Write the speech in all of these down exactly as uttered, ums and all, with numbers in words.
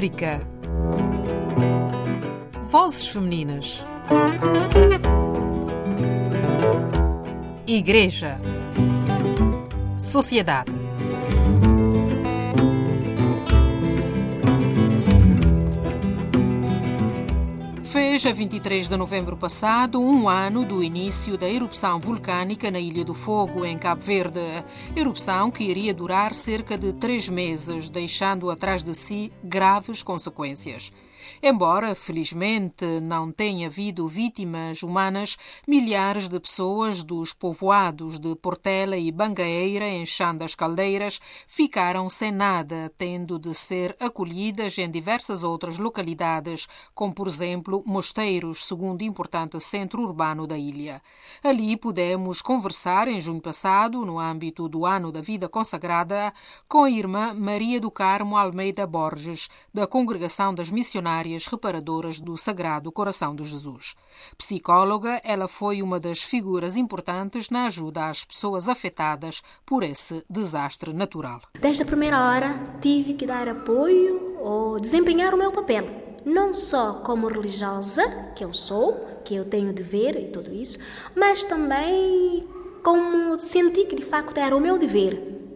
África. Vozes femininas. Igreja. Sociedade. Fez, a vinte e três de novembro passado, um ano do início da erupção vulcânica na Ilha do Fogo, em Cabo Verde. Erupção que iria durar cerca de três meses, deixando atrás de si graves consequências. Embora, felizmente, não tenha havido vítimas humanas, milhares de pessoas dos povoados de Portela e Bangaeira, em Chã das Caldeiras, ficaram sem nada, tendo de ser acolhidas em diversas outras localidades, como, por exemplo, Mosteiros, segundo importante centro urbano da ilha. Ali pudemos conversar, em junho passado, no âmbito do Ano da Vida Consagrada, com a irmã Maria do Carmo Almeida Borges, da Congregação das Missionárias Reparadoras do Sagrado Coração de Jesus. Psicóloga, ela foi uma das figuras importantes na ajuda às pessoas afetadas por esse desastre natural. Desde a primeira hora tive que dar apoio ou desempenhar o meu papel, não só como religiosa, que eu sou, que eu tenho dever e tudo isso, mas também como senti que de facto era o meu dever,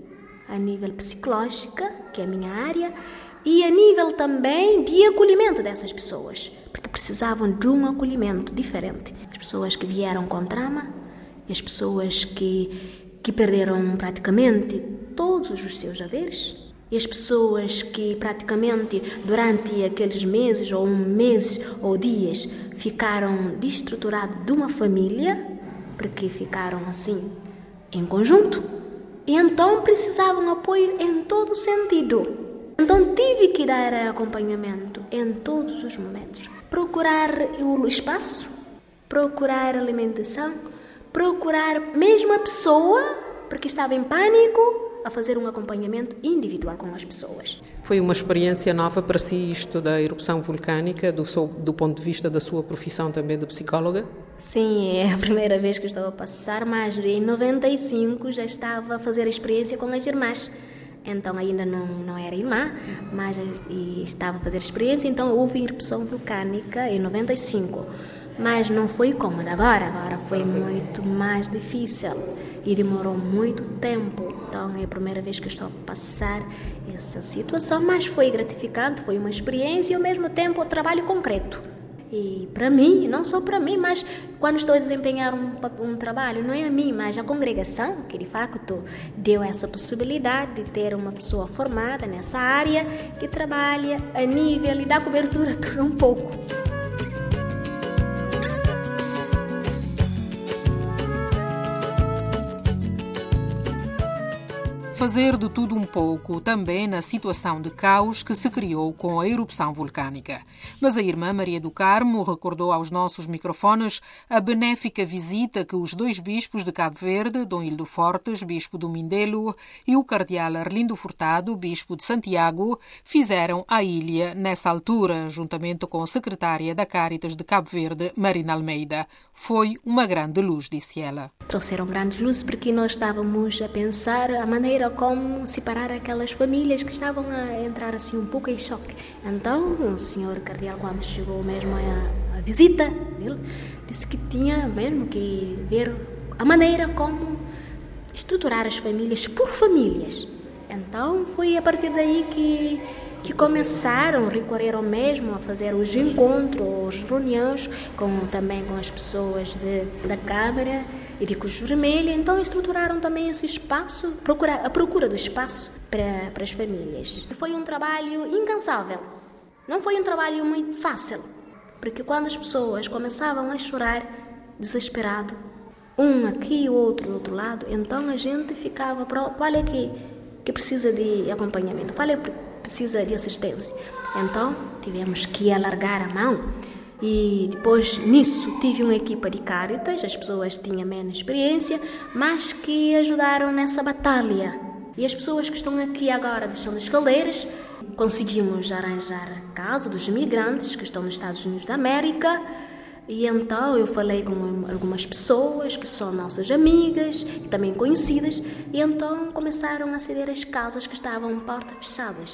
a nível psicológico, que é a minha área, e a nível também de acolhimento dessas pessoas, porque precisavam de um acolhimento diferente. As pessoas que vieram com trauma, as pessoas que, que perderam praticamente todos os seus haveres, e as pessoas que praticamente durante aqueles meses ou um mês ou dias ficaram destruturados de uma família, porque ficaram assim em conjunto, e então precisavam de apoio em todo sentido. Então tive que dar acompanhamento em todos os momentos. Procurar o espaço, procurar alimentação, procurar mesmo a pessoa, porque estava em pânico, a fazer um acompanhamento individual com as pessoas. Foi uma experiência nova para si isto da erupção vulcânica, do, seu, do ponto de vista da sua profissão também de psicóloga? Sim, é a primeira vez que estou a passar, mas em noventa e cinco já estava a fazer a experiência com as irmãs. Então ainda não, não era irmã, mas e estava a fazer experiência, então houve erupção vulcânica em noventa e cinco. Mas não foi como de agora, agora foi muito mais difícil e demorou muito tempo. Então é a primeira vez que estou a passar essa situação, mas foi gratificante, foi uma experiência e ao mesmo tempo um trabalho concreto. E para mim, não só para mim, mas quando estou a desempenhar um, um trabalho, não é a mim, mas a congregação, que de facto deu essa possibilidade de ter uma pessoa formada nessa área, que trabalha a nível e dá cobertura tudo um pouco. Fazer de tudo um pouco, também na situação de caos que se criou com a erupção vulcânica. Mas a irmã Maria do Carmo recordou aos nossos microfones a benéfica visita que os dois bispos de Cabo Verde, Dom Hildo Fortes, bispo do Mindelo, e o cardeal Arlindo Furtado, bispo de Santiago, fizeram à ilha nessa altura, juntamente com a secretária da Cáritas de Cabo Verde, Marina Almeida. Foi uma grande luz, disse ela. Trouxeram grandes luzes porque nós estávamos a pensar a maneira como separar aquelas famílias que estavam a entrar assim um pouco em choque. Então o senhor cardeal, quando chegou mesmo a, a visita dele, disse que tinha mesmo que ver a maneira como estruturar as famílias por famílias. Então foi a partir daí que que começaram, recorreram mesmo a fazer os encontros, as reuniões, com, também com as pessoas de, da Câmara e de Cruz Vermelha. Então estruturaram também esse espaço, procura, a procura do espaço para, para as famílias. Foi um trabalho incansável, não foi um trabalho muito fácil, porque quando as pessoas começavam a chorar, desesperado, um aqui, o outro do outro lado, então a gente ficava, qual é que, que precisa de acompanhamento, qual é que precisa de assistência. Então tivemos que alargar a mão e depois nisso tive uma equipa de Cáritas, as pessoas tinham menos experiência, mas que ajudaram nessa batalha. E as pessoas que estão aqui agora de Chã das Caldeiras, conseguimos arranjar a casa dos imigrantes que estão nos Estados Unidos da América. E então eu falei com algumas pessoas que são nossas amigas e também conhecidas, e então começaram a ceder as casas que estavam portas fechadas.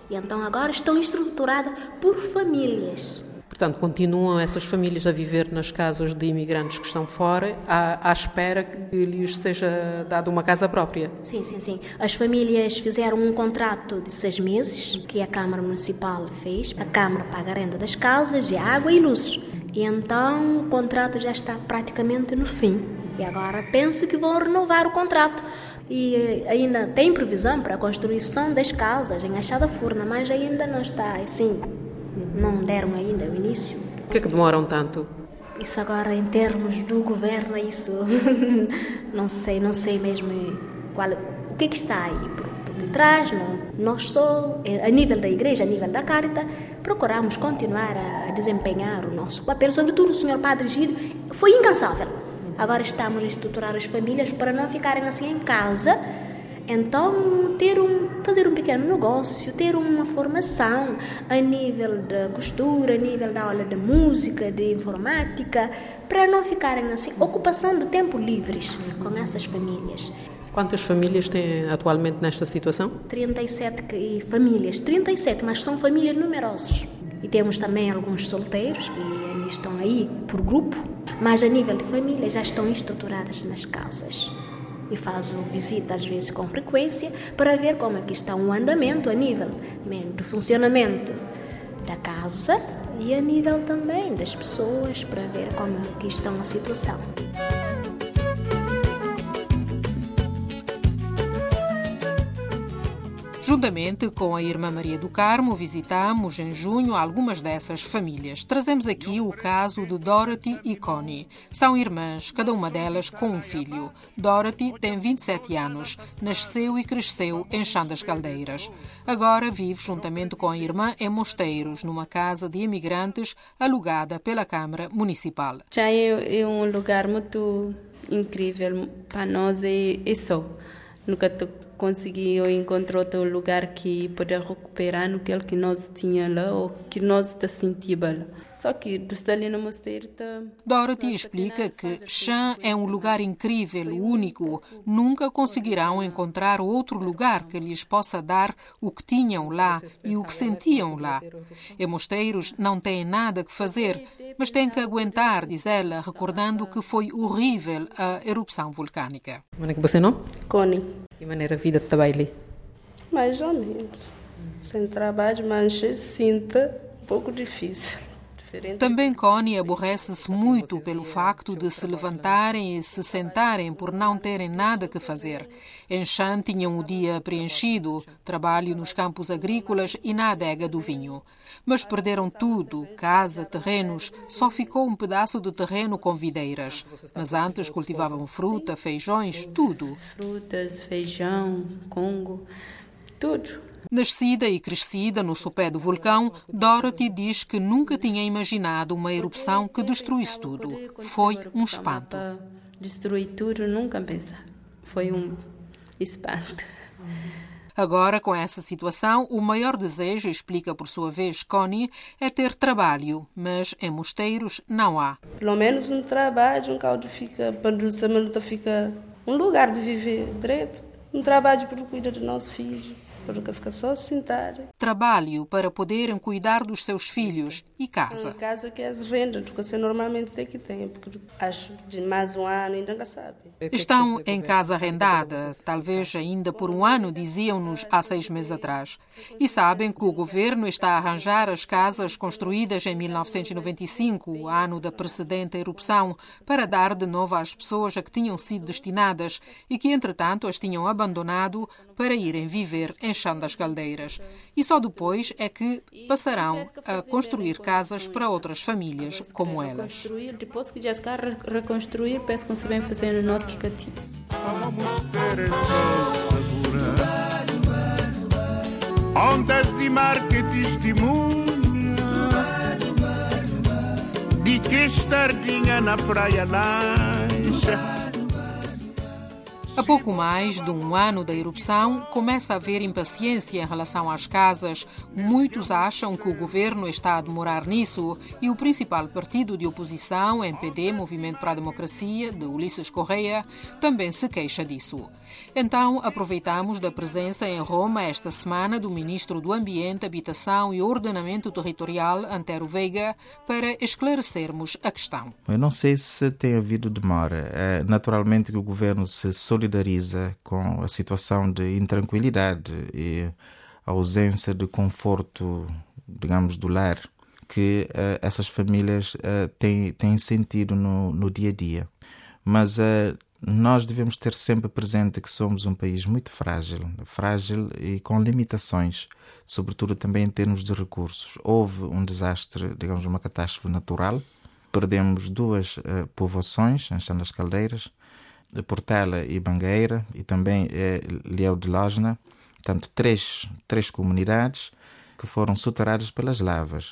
E então agora estão estruturadas por famílias. Portanto, continuam essas famílias a viver nas casas de imigrantes que estão fora, à, à espera que lhes seja dada uma casa própria. Sim, sim, sim. As famílias fizeram um contrato de seis meses, que a Câmara Municipal fez. A Câmara paga a renda das casas, de água e luzes. E então o contrato já está praticamente no fim. E agora penso que vão renovar o contrato. E ainda tem previsão para a construção das casas em Achada Furna, mas ainda não está assim. Não deram ainda o início. Por que é que demoram tanto? Isso agora, em termos do governo, isso não sei, não sei mesmo qual, o que, é que está aí por, por detrás. Não? Nós só, a nível da igreja, a nível da Caritas, procuramos continuar a desempenhar o nosso papel. Sobretudo o senhor Padre Gide foi incansável. Agora estamos a estruturar as famílias para não ficarem assim em casa. Então, ter um, fazer um pequeno negócio, ter uma formação a nível da costura, a nível da aula de música, de informática, para não ficarem assim, ocupação do tempo livres com essas famílias. Quantas famílias têm atualmente nesta situação? trinta e sete famílias, trinta e sete, mas são famílias numerosas. E temos também alguns solteiros que estão aí por grupo, mas a nível de família já estão estruturadas nas casas. E faço visita às vezes com frequência para ver como é que está o andamento a nível do funcionamento da casa e a nível também das pessoas para ver como é que está a situação. Juntamente com a Irmã Maria do Carmo, visitamos em junho algumas dessas famílias. Trazemos aqui o caso de Dorothy e Connie. São irmãs, cada uma delas com um filho. Dorothy tem vinte e sete anos, nasceu e cresceu em Chão das Caldeiras. Agora vive juntamente com a irmã em Mosteiros, numa casa de imigrantes alugada pela Câmara Municipal. Já é, é um lugar muito incrível para nós, é, é só. Nunca te consegui encontrar outro lugar que poder recuperar naquilo que nós tínhamos lá ou que nós te sentimos lá. Só que do ali no mosteiro... Dorothy explica que Chã é um lugar incrível, único. Nunca conseguirão encontrar outro lugar que lhes possa dar o que tinham lá e o que sentiam lá. Em Mosteiros não têm nada que fazer, mas têm que aguentar, diz ela, recordando que foi horrível a erupção vulcânica. Como é que você não? Connie. E maneira a vida de trabalho ali? Mais ou menos. Sem trabalho, mas se sinta um pouco difícil. Também Connie aborrece-se muito pelo facto de se levantarem e se sentarem por não terem nada que fazer. Em Chã tinham o dia preenchido, trabalho nos campos agrícolas e na adega do vinho. Mas perderam tudo, casa, terrenos, só ficou um pedaço de terreno com videiras. Mas antes cultivavam fruta, feijões, tudo. Frutas, feijão, congo, tudo. Nascida e crescida no sopé do vulcão, Dorothy diz que nunca tinha imaginado uma erupção que destruísse tudo. Foi um espanto. Destruir tudo, nunca pensar. Foi um espanto. Agora, com essa situação, o maior desejo, explica por sua vez Connie, é ter trabalho, mas em Mosteiros não há. Pelo menos um trabalho, um caldo fica, quando o semana fica um lugar de viver direito, um trabalho para cuidar dos nossos filhos. Porque fica só sentado. Trabalho para poderem cuidar dos seus filhos e casa. Casa que é as rendas, que você normalmente tem que ter, porque acho de mais um ano ainda não sabe. Estão em casa arrendada, talvez ainda por um ano, diziam-nos há seis meses atrás. E sabem que o governo está a arranjar as casas construídas em mil novecentos e noventa e cinco, o ano da precedente erupção, para dar de novo às pessoas a que tinham sido destinadas e que, entretanto, as tinham abandonado para irem viver em Chão das Caldeiras. E só depois é que passarão a construir casas para outras famílias como elas. Depois que já se reconstruir, penso que se vem fazendo o nosso quicativo. Vamos ter ondas de mar que testemunha de que estardinha na praia lancha. A pouco mais de um ano da erupção, começa a haver impaciência em relação às casas. Muitos acham que o governo está a demorar nisso e o principal partido de oposição, M P D, Movimento para a Democracia, de Ulisses Correia, também se queixa disso. Então, aproveitamos da presença em Roma esta semana do Ministro do Ambiente, Habitação e Ordenamento Territorial, Antero Veiga, para esclarecermos a questão. Eu não sei se tem havido demora. É, naturalmente que o governo se solidariza com a situação de intranquilidade e a ausência de conforto, digamos, do lar que uh, essas famílias uh, têm, têm sentido no, no dia a dia. Mas uh, nós devemos ter sempre presente que somos um país muito frágil, frágil e com limitações, sobretudo também em termos de recursos. Houve um desastre, digamos, uma catástrofe natural. Perdemos duas uh, povoações, em Chã das Caldeiras, Portela e Bangueira, e também eh, Leão de Losna, portanto, três, três comunidades que foram soteradas pelas lavas.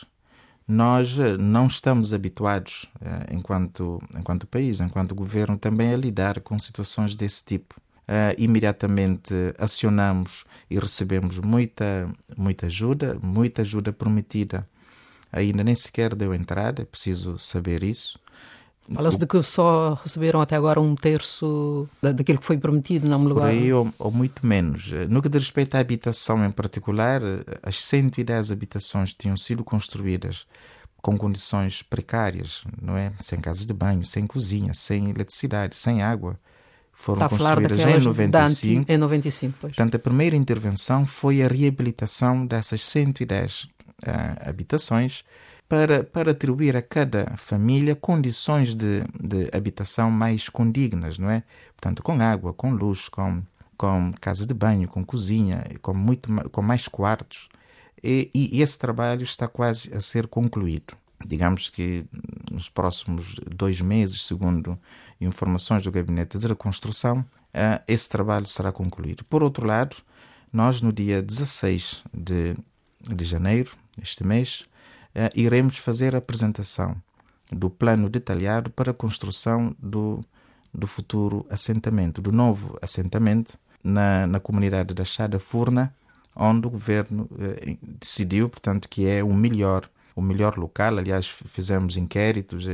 Nós eh, não estamos habituados, eh, enquanto, enquanto país, enquanto governo, também a lidar com situações desse tipo. Uh, imediatamente acionamos e recebemos muita, muita ajuda, muita ajuda prometida. Ainda nem sequer deu entrada, é preciso saber isso. Fala-se de que só receberam até agora um terço daquilo que foi prometido, não me lugar. Por aí, ou, ou muito menos. No que diz respeito à habitação em particular, as cento e dez habitações tinham sido construídas com condições precárias, não é? Sem casas de banho, sem cozinha, sem eletricidade, sem água. Foram Está construídas em noventa e cinco. Em noventa e cinco, pois. Portanto, a primeira intervenção foi a reabilitação dessas cento e dez uh, habitações, Para, para atribuir a cada família condições de, de habitação mais condignas, não é? Portanto, com água, com luz, com, com casas de banho, com cozinha, com, muito, com mais quartos. E, e esse trabalho está quase a ser concluído. Digamos que nos próximos dois meses, segundo informações do Gabinete de Reconstrução, uh, esse trabalho será concluído. Por outro lado, nós no dia dezasseis de, de janeiro, este mês, Uh, iremos fazer a apresentação do plano detalhado para a construção do, do futuro assentamento, do novo assentamento na, na comunidade da Chá da Furna, onde o governo uh, decidiu, portanto, que é o melhor, o melhor local. Aliás, fizemos inquéritos, uh,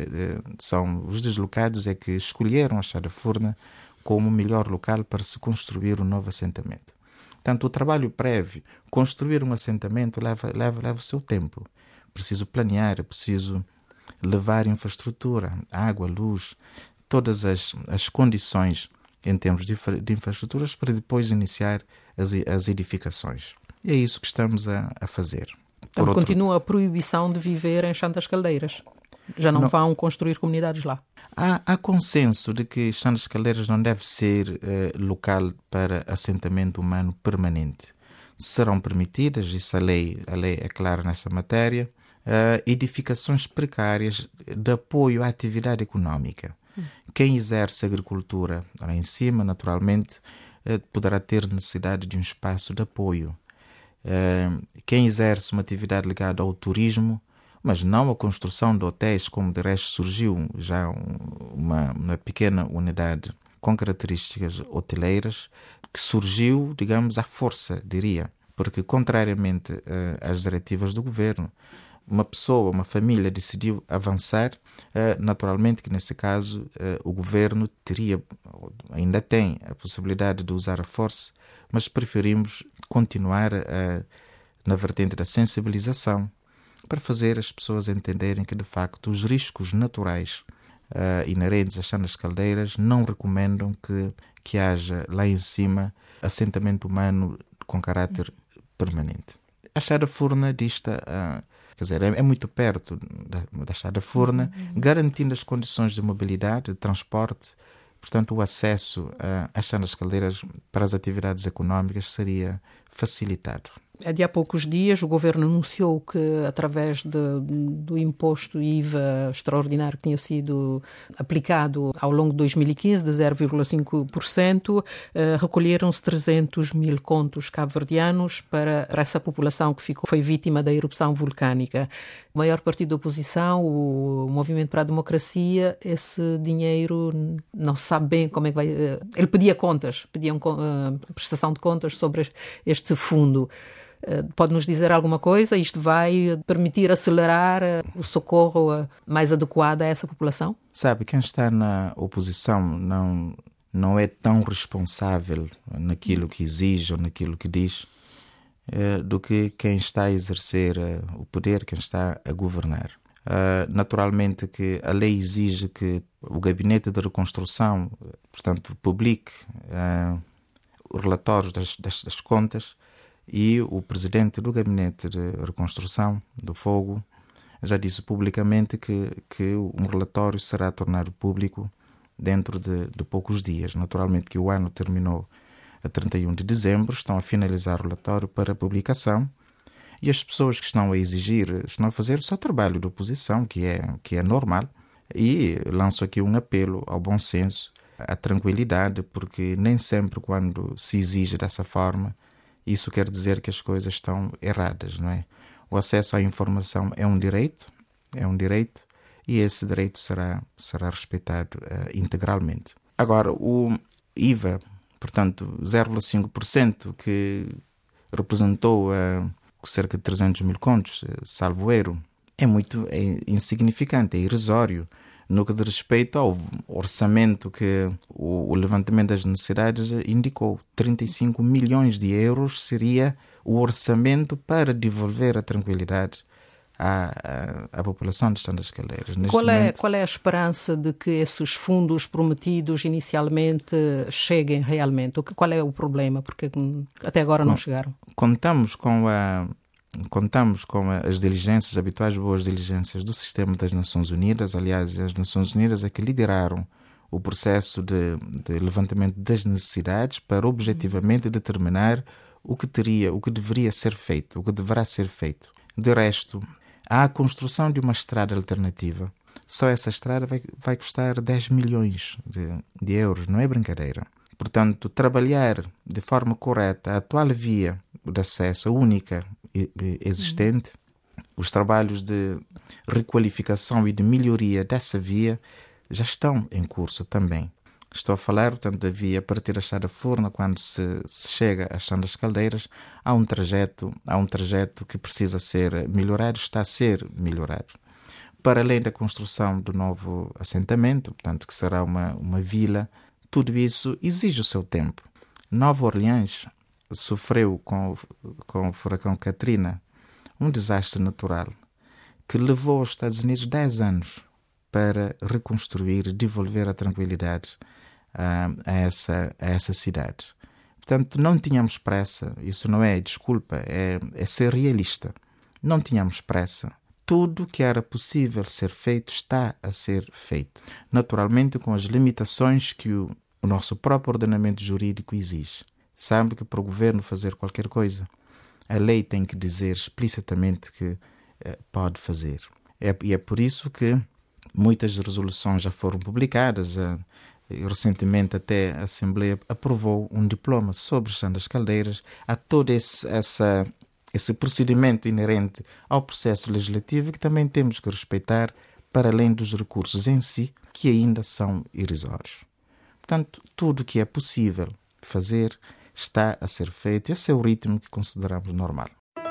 são os deslocados é que escolheram a Chá da Furna como o melhor local para se construir o novo assentamento. Portanto, o trabalho prévio, construir um assentamento leva, leva, leva o seu tempo. Preciso planear, é preciso levar infraestrutura, água, luz, todas as, as condições em termos de, de infraestruturas para depois iniciar as, as edificações. E é isso que estamos a, a fazer. Então outro... continua a proibição de viver em Chã das Caldeiras. Já não, não vão construir comunidades lá. Há, há consenso de que Chã das Caldeiras não deve ser eh, local para assentamento humano permanente. Serão permitidas, isso a lei, a lei é clara nessa matéria, Uh, edificações precárias de apoio à atividade económica. Hum. Quem exerce agricultura lá em cima, naturalmente, uh, poderá ter necessidade de um espaço de apoio. Uh, quem exerce uma atividade ligada ao turismo, mas não a construção de hotéis, como de resto surgiu já um, uma, uma pequena unidade com características hoteleiras, que surgiu, digamos, à força, diria, porque contrariamente uh, às diretivas do governo, uma pessoa, uma família decidiu avançar, naturalmente que nesse caso o governo teria, ainda tem a possibilidade de usar a força, mas preferimos continuar a, na vertente da sensibilização para fazer as pessoas entenderem que de facto os riscos naturais uh, inerentes às Chã das Caldeiras não recomendam que, que haja lá em cima assentamento humano com caráter permanente. A Chá da Furna dista a Quer dizer, é, é muito perto da, da Chá da Furna, uhum. garantindo as condições de mobilidade, de transporte. Portanto, o acesso a, a Chã das Caldeiras para as atividades económicas seria facilitado. De há poucos dias o governo anunciou que, através de, do imposto I V A extraordinário que tinha sido aplicado ao longo de dois mil e quinze, de zero vírgula cinco por cento, eh, recolheram-se trezentos mil contos cabo-verdianos para essa população que ficou, foi vítima da erupção vulcânica. O maior partido da oposição, o Movimento para a Democracia, esse dinheiro não se sabe bem como é que vai... Ele pedia contas, pedia uma prestação de contas sobre este fundo. Pode-nos dizer alguma coisa? Isto vai permitir acelerar o socorro mais adequado a essa população? Sabe, quem está na oposição não, não é tão responsável naquilo que exige ou naquilo que diz eh, do que quem está a exercer eh, o poder, quem está a governar. Uh, naturalmente que a lei exige que o Gabinete de Reconstrução, portanto, publique uh, os relatórios das, das, das contas, e o presidente do Gabinete de Reconstrução do Fogo já disse publicamente que, que um relatório será tornado público dentro de, de poucos dias. Naturalmente que o ano terminou a trinta e um de dezembro, estão a finalizar o relatório para publicação, e as pessoas que estão a exigir, estão a fazer o seu trabalho de oposição, que é, que é normal, e lanço aqui um apelo ao bom senso, à tranquilidade, porque nem sempre quando se exige dessa forma, isso quer dizer que as coisas estão erradas, não é? O acesso à informação é um direito, é um direito, e esse direito será, será respeitado uh, integralmente. Agora, o I V A, portanto, zero vírgula cinco por cento, que representou uh, cerca de trezentos mil contos, uh, salvo erro, é muito é insignificante, é irrisório, no que diz respeito ao orçamento que o, o levantamento das necessidades indicou. trinta e cinco milhões de euros seria o orçamento para devolver a tranquilidade à, à, à população de Estância das Caldeiras. Neste qual, é, momento, qual é a esperança de que esses fundos prometidos inicialmente cheguem realmente? Qual é o problema? Porque até agora não chegaram. Contamos com a... Contamos com as diligências, habituais boas diligências do sistema das Nações Unidas. Aliás, as Nações Unidas é que lideraram o processo de, de levantamento das necessidades para objetivamente determinar o que teria, o que deveria ser feito, o que deverá ser feito. De resto, há a construção de uma estrada alternativa. Só essa estrada vai, vai custar dez milhões de, de euros, não é brincadeira. Portanto, trabalhar de forma correta a atual via de acesso, a única existente, uhum. Os trabalhos de requalificação e de melhoria dessa via já estão em curso também. Estou a falar, portanto, da via a partir da Estrada Furna, quando se, se chega a Estância das Caldeiras, há um trajeto, há um trajeto que precisa ser melhorado, está a ser melhorado. Para além da construção do novo assentamento, portanto, que será uma, uma vila, tudo isso exige o seu tempo. Nova Orleans sofreu com, com o furacão Katrina um desastre natural que levou os Estados Unidos dez anos para reconstruir e devolver a tranquilidade a, a, essa, a essa cidade. Portanto, não tínhamos pressa, isso não é desculpa, é, é ser realista. Não tínhamos pressa. Tudo que era possível ser feito está a ser feito. Naturalmente, com as limitações que o, o nosso próprio ordenamento jurídico exige. Sabe que para o governo fazer qualquer coisa, a lei tem que dizer explicitamente que eh, pode fazer. É, e é por isso que muitas resoluções já foram publicadas. Eh, recentemente até a Assembleia aprovou um diploma sobre Estância das Caldeiras. Há todo esse, essa, esse procedimento inerente ao processo legislativo que também temos que respeitar, para além dos recursos em si, que ainda são irrisórios. Portanto, tudo o que é possível fazer está a ser feito. Esse é o ritmo que consideramos normal.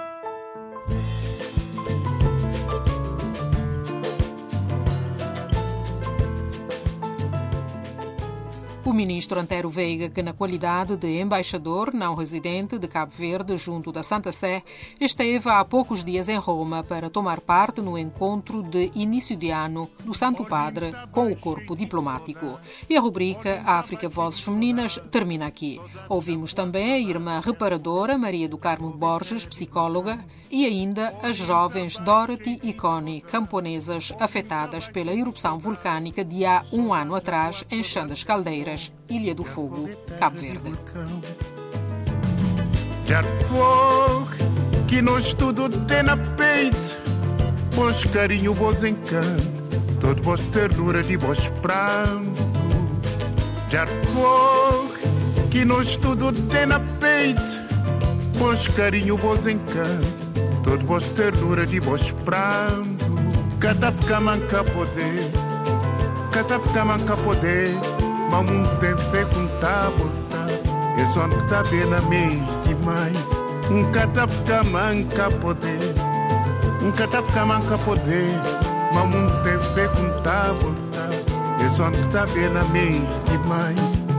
O ministro Antero Veiga, que na qualidade de embaixador não residente de Cabo Verde junto da Santa Sé, esteve há poucos dias em Roma para tomar parte no encontro de início de ano do Santo Padre com o corpo diplomático. E a rubrica África Vozes Femininas termina aqui. Ouvimos também a irmã reparadora Maria do Carmo Borges, psicóloga, e ainda as jovens Dorothy e Connie, camponesas afetadas pela erupção vulcânica de há um ano atrás em Estância das Caldeiras, Ilha do Fogo, Cabo Verde. Já fogo que nós tudo tem na peito, bons carinho, bons encanto, todo bons ternura de bons pranto. Já fogo que nós tudo tem na peito, bons carinho, bons encanto, todo bons ternura de bons pranto. Cada fica manca poder, cada fica manca poder, mas um tem fé com tábua, é só que tá bem na mês demais. Um cada fica manca poder, um cada fica manca poder, mas um tem fé com tábua, é só que tá bem na mês demais.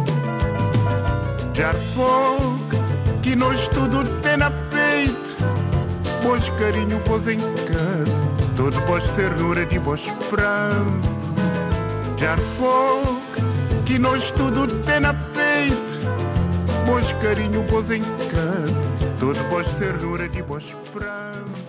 Já fogo que nós tudo tem na peito, bons carinho, bons encanto, todo bons ternura de bons pranto. Já fogo que nós tudo tem na peito, bons carinho, bons encanto, todo bons ternura de bons pranto.